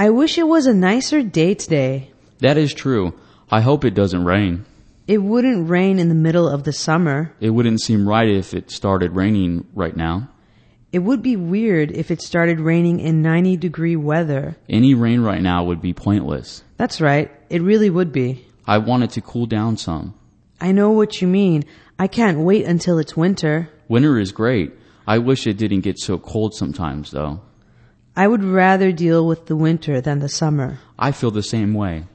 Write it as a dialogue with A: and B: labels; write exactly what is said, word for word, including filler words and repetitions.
A: I wish it was a nicer day today.
B: That is true. I hope it doesn't rain.
A: It wouldn't rain in the middle of the summer.
B: It wouldn't seem right if it started raining right now.
A: It would be weird if it started raining in ninety degree weather.
B: Any rain right now would be pointless.
A: That's right. It really would be.
B: I want it to cool down some.
A: I know what you mean. I can't wait until it's winter.
B: Winter is great. I wish it didn't get so cold sometimes, though.
A: I would rather deal with the winter than the summer.
B: I feel the same way.